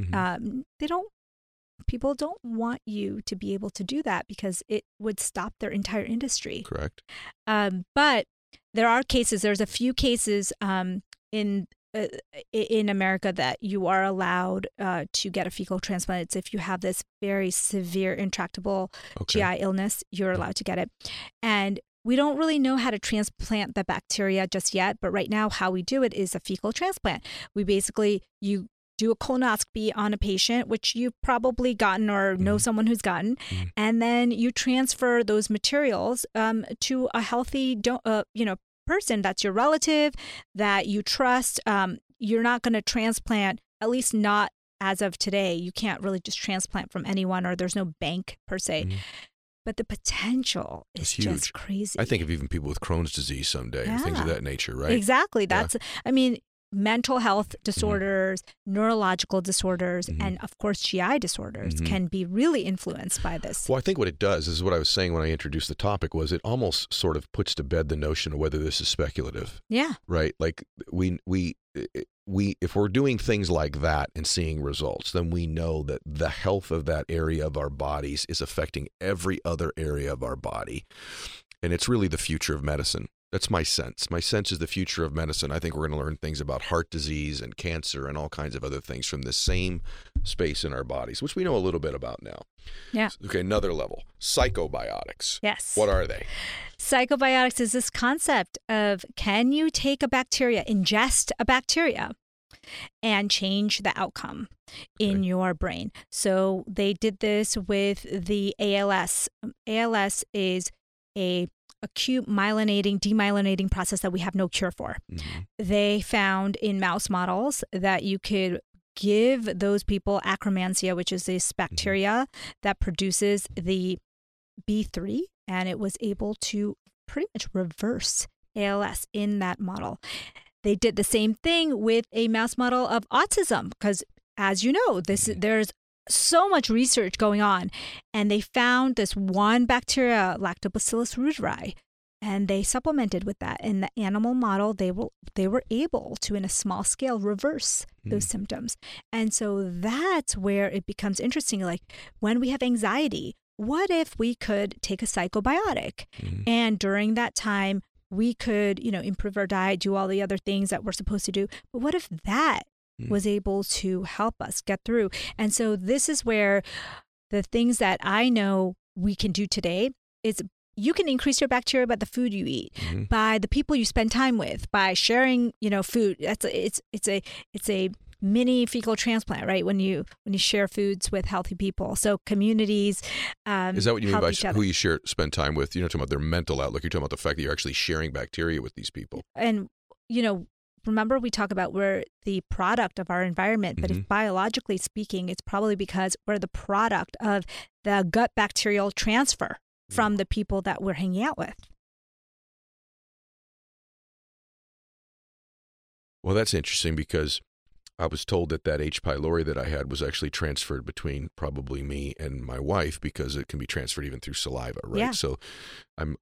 People don't want you to be able to do that because it would stop their entire industry. Correct. But there are cases, there's a few cases in America that you are allowed to get a fecal transplant. It's if you have this very severe, intractable GI illness, you're allowed to get it. And we don't really know how to transplant the bacteria just yet, but right now how we do it is a fecal transplant. We basically, you do a colonoscopy on a patient, which you've probably gotten or know someone who's gotten, and then you transfer those materials to a healthy, person that's your relative that you trust. You're not going to transplant, at least not as of today. You can't really just transplant from anyone, or there's no bank per se. But the potential is just crazy. I think of even people with Crohn's disease someday, or things of that nature, right? Exactly. That's, mental health disorders, neurological disorders, and of course, GI disorders can be really influenced by this. Well, I think what it does is what I was saying when I introduced the topic was it almost sort of puts to bed the notion of whether this is speculative. Yeah. Right? Like we if we're doing things like that and seeing results, then we know that the health of that area of our bodies is affecting every other area of our body. And it's really the future of medicine. That's my sense. My sense is the future of medicine. I think we're going to learn things about heart disease and cancer and all kinds of other things from the same space in our bodies, which we know a little bit about now. Yeah. Okay, another level. Psychobiotics. Yes. What are they? Psychobiotics is this concept of, can you take a bacteria, ingest a bacteria, and change the outcome in your brain? So they did this with the ALS. ALS is a acute demyelinating process that we have no cure for. They found in mouse models that you could give those people Akkermansia, which is this bacteria that produces the B3, and it was able to pretty much reverse ALS in that model. They did the same thing with a mouse model of autism, because as you know, there's so much research going on, and they found this one bacteria, Lactobacillus reuteri, and they supplemented with that. In the animal model, they were able to, in a small scale, reverse those symptoms. And so that's where it becomes interesting. Like when we have anxiety, what if we could take a psychobiotic, and during that time we could, improve our diet, do all the other things that we're supposed to do. But what if that was able to help us get through? And so this is where the things that I know we can do today is you can increase your bacteria by the food you eat, by the people you spend time with, by sharing, food. It's a mini fecal transplant, right? When you share foods with healthy people. So communities. Is that what you mean by who you spend time with? You're not talking about their mental outlook. You're talking about the fact that you're actually sharing bacteria with these people. And, remember we talk about we're the product of our environment, but if biologically speaking, it's probably because we're the product of the gut bacterial transfer from the people that we're hanging out with. Well, that's interesting because I was told that H. pylori that I had was actually transferred between probably me and my wife, because it can be transferred even through saliva, right? Yeah. So I'm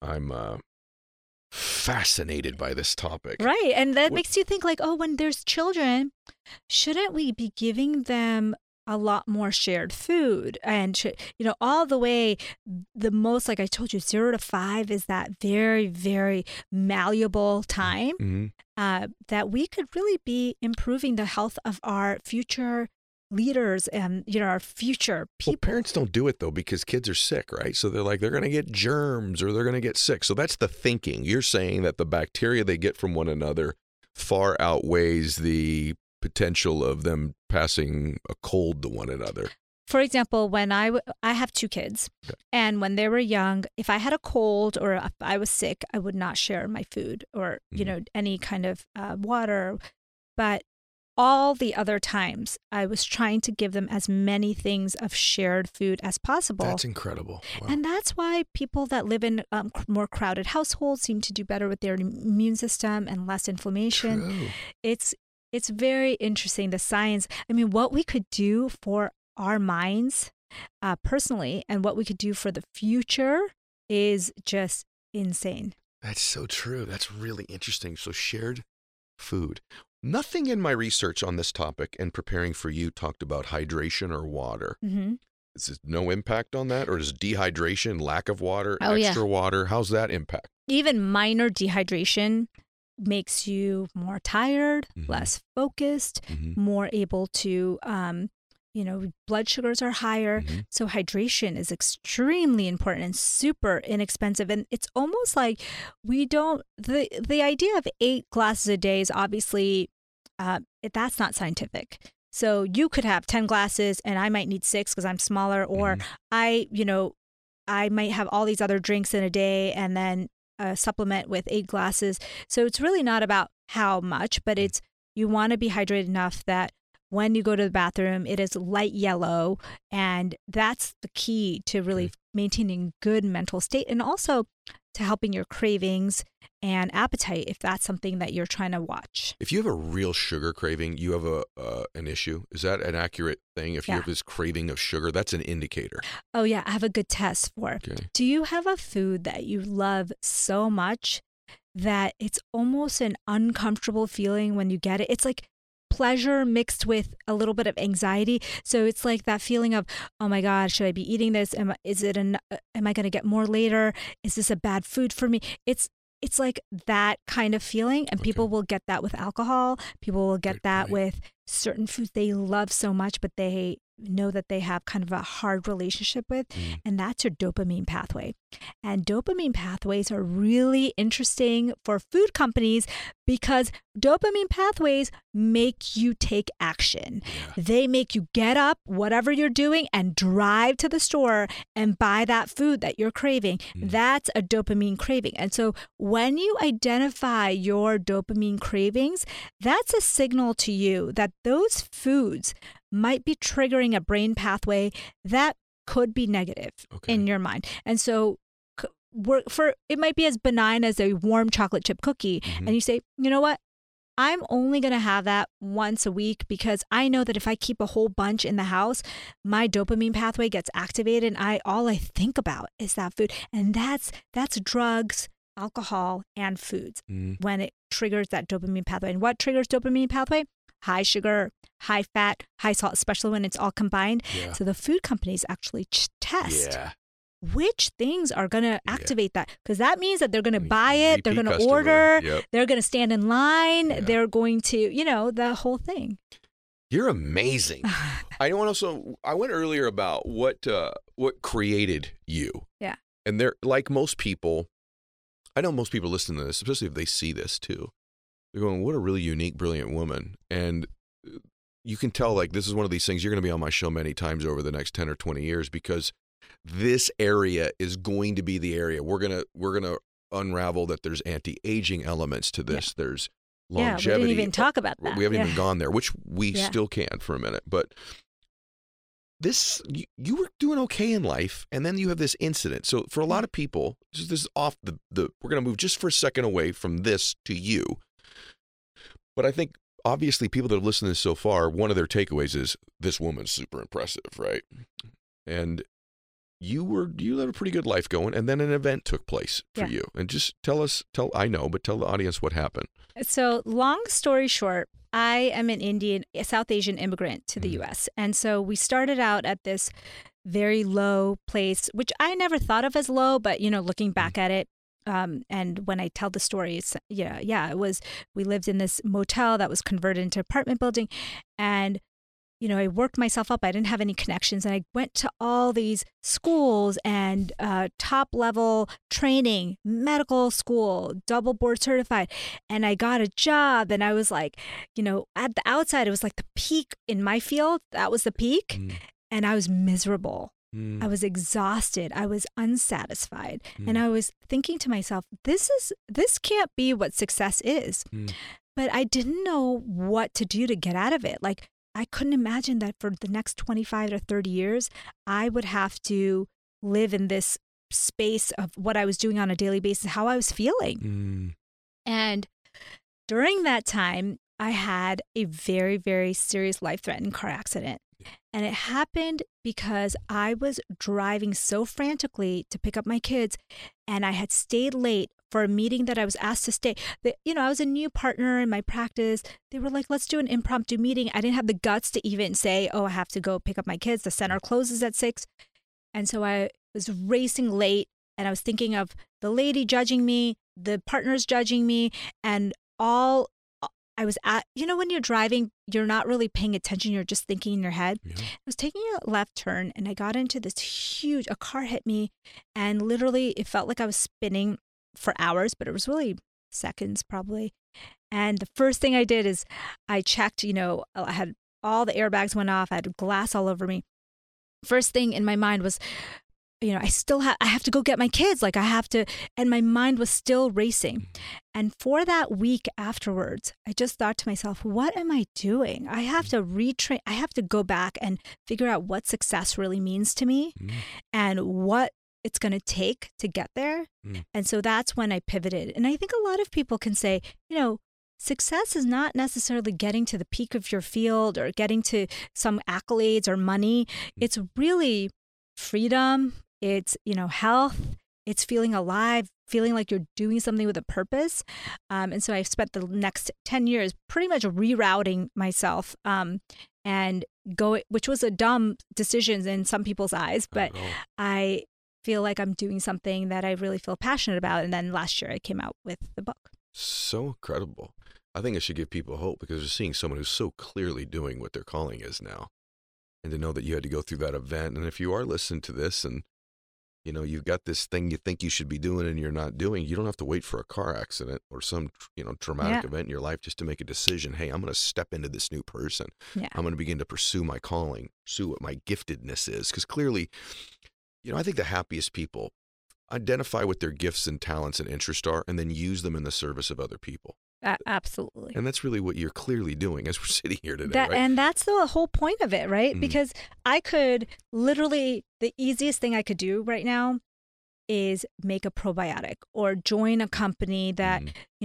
fascinated by this topic. Right. And that makes you think like, when there's children, shouldn't we be giving them a lot more shared food? And, all the way, the most, like I told you, 0 to 5 is that very, very malleable time that we could really be improving the health of our future leaders and, our future people. Well, parents don't do it, though, because kids are sick, right? So they're going to get germs or they're going to get sick. So that's the thinking. You're saying that the bacteria they get from one another far outweighs the potential of them passing a cold to one another. For example, when I have 2 kids, and when they were young, if I had a cold or if I was sick, I would not share my food or, any kind of water. But all the other times, I was trying to give them as many things of shared food as possible. That's incredible. Wow. And that's why people that live in more crowded households seem to do better with their immune system and less inflammation. True. It's very interesting, the science. I mean, what we could do for our minds personally and what we could do for the future is just insane. That's so true. That's really interesting. So shared food. Nothing in my research on this topic and preparing for you talked about hydration or water. Is there no impact on that? Or is dehydration, lack of water, extra water? How's that impact? Even minor dehydration makes you more tired, less focused, more able to, blood sugars are higher. So hydration is extremely important and super inexpensive. And it's almost like the idea of 8 glasses a day is obviously, that's not scientific. So you could have 10 glasses and I might need 6 because I'm smaller, or I might have all these other drinks in a day and then supplement with 8 glasses. So it's really not about how much, but it's you want to be hydrated enough that when you go to the bathroom, it is light yellow. And that's the key to really maintaining good mental state, and also to helping your cravings and appetite if that's something that you're trying to watch. If you have a real sugar craving, you have an issue. Is that an accurate thing? If you have this craving of sugar, that's an indicator. Oh, yeah. I have a good test for. Okay. Do you have a food that you love so much that it's almost an uncomfortable feeling when you get it? It's like pleasure mixed with a little bit of anxiety. So it's like that feeling of, oh my God, should I be eating this? Am I going to get more later? Is this a bad food for me? It's like that kind of feeling, and people will get that with alcohol. People will get that with certain foods they love so much, but they know that they have kind of a hard relationship with, and that's your dopamine pathway. And dopamine pathways are really interesting for food companies because dopamine pathways make you take action. Yeah. They make you get up, whatever you're doing, and drive to the store and buy that food that you're craving. That's a dopamine craving. And so when you identify your dopamine cravings, that's a signal to you that those foods might be triggering a brain pathway that could be negative in your mind. And so it might be as benign as a warm chocolate chip cookie. And you say, you know what? I'm only going to have that once a week because I know that if I keep a whole bunch in the house, my dopamine pathway gets activated and all I think about is that food. And that's drugs, alcohol, and foods when it triggers that dopamine pathway. And what triggers dopamine pathway? High sugar, high fat, high salt, especially when it's all combined. Yeah. So the food companies actually test which things are going to activate that, because that means that they're going to buy it, they're going to order, they're going to stand in line, they're going to, the whole thing. You're amazing. I went earlier about what created you. Yeah. And they're like most people, I know most people listen to this, especially if they see this too. They're going, what a really unique, brilliant woman. And you can tell, like, this is one of these things, you're going to be on my show many times over the next 10 or 20 years because this area is going to be the area. We're going to unravel that there's anti-aging elements to this. Yeah. There's longevity. Yeah, we didn't even talk about that. We haven't even gone there, which we still can for a minute. But this, you were doing okay in life, and then you have this incident. So for a lot of people, this is off the we're going to move just for a second away from this to you. But I think, obviously, people that have listened to this so far, one of their takeaways is, this woman's super impressive, right? And you had a pretty good life going, and then an event took place for you. And just tell the audience what happened. So, long story short, I am a South Asian immigrant to the U.S. And so we started out at this very low place, which I never thought of as low, but, looking back at it, and when I tell the stories, it was, we lived in this motel that was converted into an apartment building, and, I worked myself up. I didn't have any connections, and I went to all these schools and top level training, medical school, double board certified, and I got a job, and I was like, at the outside, it was like the peak in my field. That was the peak, and I was miserable. I was exhausted. I was unsatisfied. And I was thinking to myself, this can't be what success is. But I didn't know what to do to get out of it. Like, I couldn't imagine that for the next 25 to 30 years, I would have to live in this space of what I was doing on a daily basis, how I was feeling. And during that time, I had a very, very serious life-threatening car accident. And it happened because I was driving so frantically to pick up my kids, and I had stayed late for a meeting that I was asked to stay. I was a new partner in my practice. They were like, let's do an impromptu meeting. I didn't have the guts to even say, I have to go pick up my kids. The center closes at 6. And so I was racing late, and I was thinking of the lady judging me, the partners judging me, and all I was at, when you're driving, you're not really paying attention. You're just thinking in your head. Yeah. I was taking a left turn, and I got into a car hit me, and literally it felt like I was spinning for hours, but it was really seconds probably. And the first thing I did is I checked, I had all the airbags went off. I had glass all over me. First thing in my mind was, I have to go get my kids. Like I have to, and my mind was still racing. And for that week afterwards, I just thought to myself, what am I doing? I have to retrain. I have to go back and figure out what success really means to me and what it's going to take to get there. And so that's when I pivoted. And I think a lot of people can say, success is not necessarily getting to the peak of your field or getting to some accolades or money. It's really freedom. It's, health. It's feeling alive, feeling like you're doing something with a purpose. And so I've spent the next 10 years pretty much rerouting myself and going, which was a dumb decision in some people's eyes, but I feel like I'm doing something that I really feel passionate about. And then last year I came out with the book. So incredible. I think it should give people hope because they're seeing someone who's so clearly doing what their calling is now. And to know that you had to go through that event. And if you are listening to this and, you've got this thing you think you should be doing and you're not doing, you don't have to wait for a car accident or some, traumatic event in your life just to make a decision. Hey, I'm going to step into this new person. Yeah. I'm going to begin to pursue my calling, pursue what my giftedness is. Because clearly, I think the happiest people identify what their gifts and talents and interests are and then use them in the service of other people. Absolutely. And that's really what you're clearly doing as we're sitting here today, right? And that's the whole point of it, right? Because I could literally, the easiest thing I could do right now is make a probiotic or join a company that,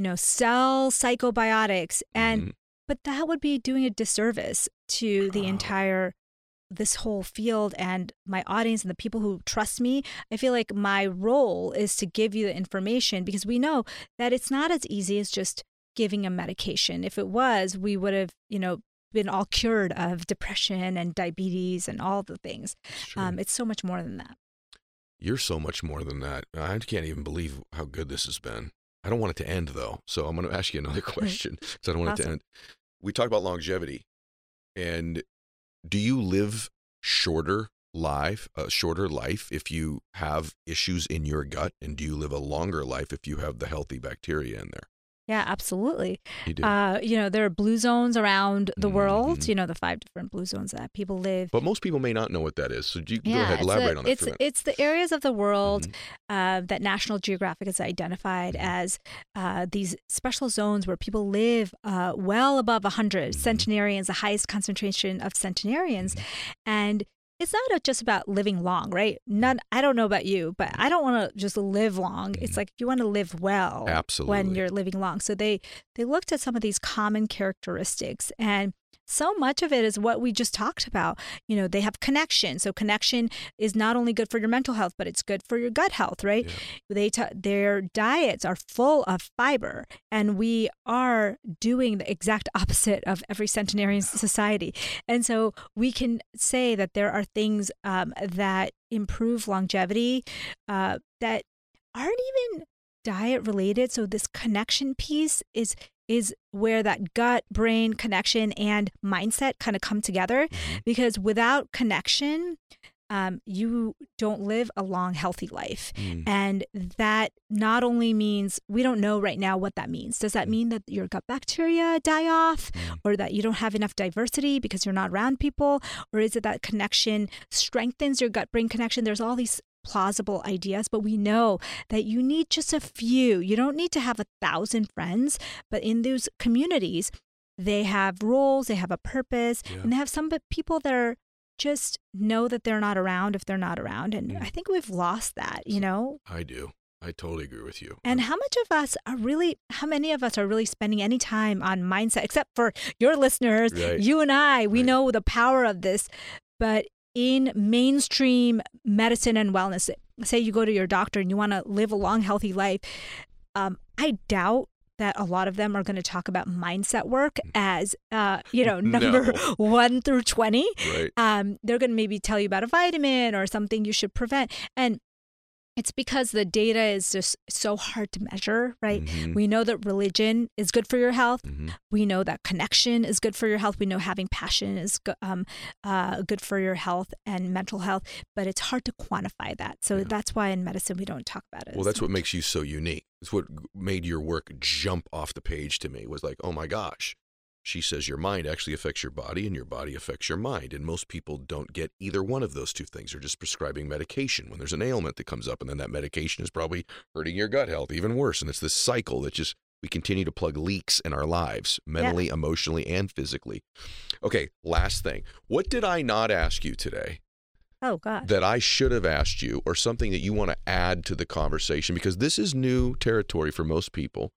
sells psychobiotics. But that would be doing a disservice to the entire this whole field and my audience and the people who trust me. I feel like my role is to give you the information because we know that it's not as easy as just giving a medication. If it was, we would have, been all cured of depression and diabetes and all the things. It's so much more than that. You're so much more than that. I can't even believe how good this has been. I don't want it to end though. So I'm going to ask you another question because I don't want it to end. We talked about longevity and do you live shorter life if you have issues in your gut? And do you live a longer life if you have the healthy bacteria in there? Yeah, absolutely. You do. There are blue zones around the world, the 5 different blue zones that people live. But most people may not know what that is. So you can go ahead, elaborate on that for them. It's the areas of the world that National Geographic has identified as these special zones where people live well above 100 centenarians, the highest concentration of centenarians. And it's not just about living long, right? I don't know about you, but I don't want to just live long. It's like you want to live well. Absolutely. When you're living long. So they looked at some of these common characteristics, and so much of it is what we just talked about. They have connection. So connection is not only good for your mental health, but it's good for your gut health, right? Yeah. Their diets are full of fiber, and we are doing the exact opposite of every centenarian society. And so we can say that there are things that improve longevity that aren't even diet related. So this connection piece is where that gut-brain connection and mindset kind of come together. Because without connection, you don't live a long, healthy life. And that not only means, we don't know right now what that means. Does that mean that your gut bacteria die off or that you don't have enough diversity because you're not around people? Or is it that connection strengthens your gut-brain connection? There's all these plausible ideas, but we know that you need just a few. You don't need to have 1,000 friends, but in those communities, they have roles, they have a purpose, and they have some people that are just know that they're not around if they're not around. And I think we've lost that, I do. I totally agree with you. And how many of us are really spending any time on mindset, except for your listeners, you and I, we know the power of this, but in mainstream medicine and wellness, say you go to your doctor and you want to live a long, healthy life, I doubt that a lot of them are going to talk about mindset work as, number 1 through 20. Right. They're going to maybe tell you about a vitamin or something you should prevent. And it's because the data is just so hard to measure, right? We know that religion is good for your health. We know that connection is good for your health. We know having passion is good for your health and mental health, but it's hard to quantify that. So that's why in medicine we don't talk about it. Well, that's what makes you so unique. It's what made your work jump off the page to me was like, oh my gosh, She says your mind actually affects your body and your body affects your mind. And most people don't get either one of those two things. They're just prescribing medication when there's an ailment that comes up, and then that medication is probably hurting your gut health even worse. And it's this cycle that just, we continue to plug leaks in our lives, mentally, emotionally, and physically. Okay, last thing. What did I not ask you today? Oh, God. That I should have asked you, or something that you want to add to the conversation? Because this is new territory for most people.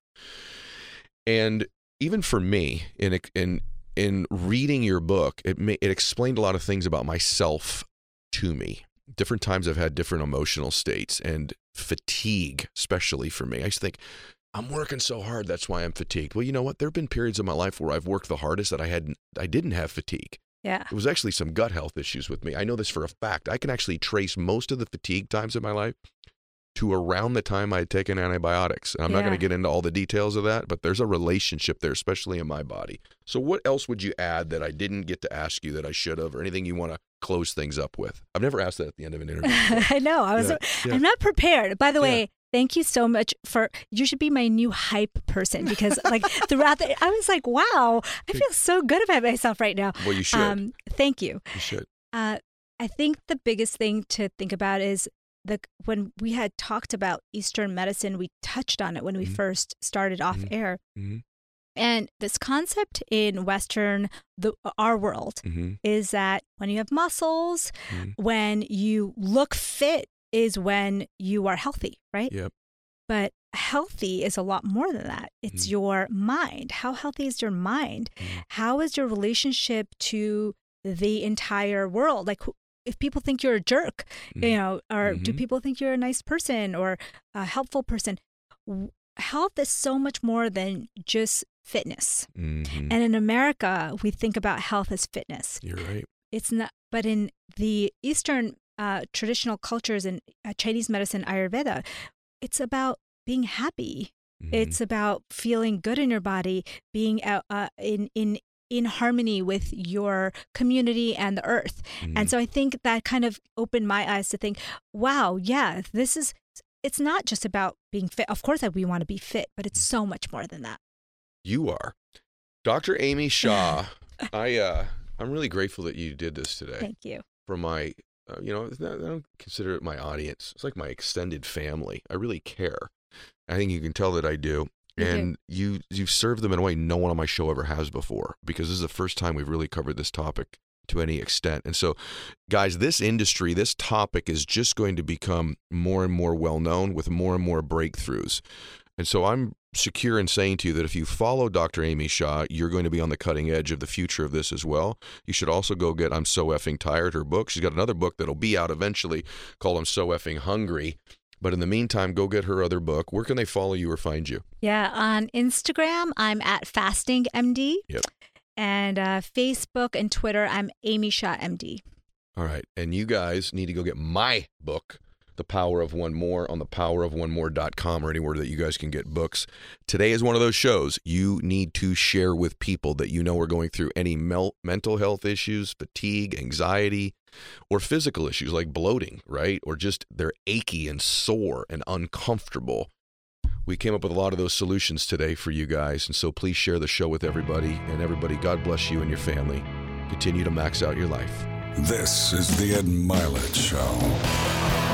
And even for me, in reading your book, it explained a lot of things about myself to me. Different times I've had different emotional states, and fatigue, especially for me. I used to think, I'm working so hard, that's why I'm fatigued. Well, you know what? There have been periods of my life where I've worked the hardest that I didn't have fatigue. Yeah. It was actually some gut health issues with me. I know this for a fact. I can actually trace most of the fatigue times in my life to around the time I had taken antibiotics. And I'm not going to get into all the details of that, but there's a relationship there, especially in my body. So what else would you add that I didn't get to ask you that I should have, or anything you want to close things up with? I've never asked that at the end of an interview. I know. I'm not prepared. By the way, thank you so much you should be my new hype person, because like throughout I was like, wow, I feel so good about myself right now. Well, you should. Thank you. You should. I think the biggest thing to think about is when we had talked about Eastern medicine, we touched on it when we first started off air. And this concept in Western, our world, is that when you have muscles, when you look fit is when you are healthy, right? Yep. But healthy is a lot more than that. It's your mind. How healthy is your mind? How is your relationship to the entire world? Like, if people think you're a jerk, or do people think you're a nice person or a helpful person? Health is so much more than just fitness. And in America, we think about health as fitness. You're right. It's not, but in the Eastern traditional cultures in Chinese medicine, Ayurveda, it's about being happy. It's about feeling good in your body, being in harmony with your community and the earth. And so I think that kind of opened my eyes to think, wow, yeah, it's not just about being fit. Of course, we want to be fit, but it's so much more than that. You are. Dr. Amy Shah, I'm really grateful that you did this today. Thank you. For my, I don't consider it my audience. It's like my extended family. I really care. I think you can tell that I do. And you've served them in a way no one on my show ever has before, because this is the first time we've really covered this topic to any extent. And so, guys, this industry, this topic is just going to become more and more well-known with more and more breakthroughs. And so I'm secure in saying to you that if you follow Dr. Amy Shah, you're going to be on the cutting edge of the future of this as well. You should also go get I'm So Effing Tired, her book. She's got another book that'll be out eventually called I'm So Effing Hungry. But in the meantime, go get her other book. Where can they follow you or find you? Yeah, on Instagram, I'm at FastingMD. Yep. And Facebook and Twitter, I'm Amy Shah MD. All right. And you guys need to go get my book, The Power of One More, on thepowerofonemore.com or anywhere that you guys can get books. Today is one of those shows you need to share with people that you know are going through any mental health issues, fatigue, anxiety, or physical issues like bloating, right? Or just they're achy and sore and uncomfortable. We came up with a lot of those solutions today for you guys. And so please share the show with everybody. And everybody, God bless you and your family. Continue to max out your life. This is the Ed Milet Show.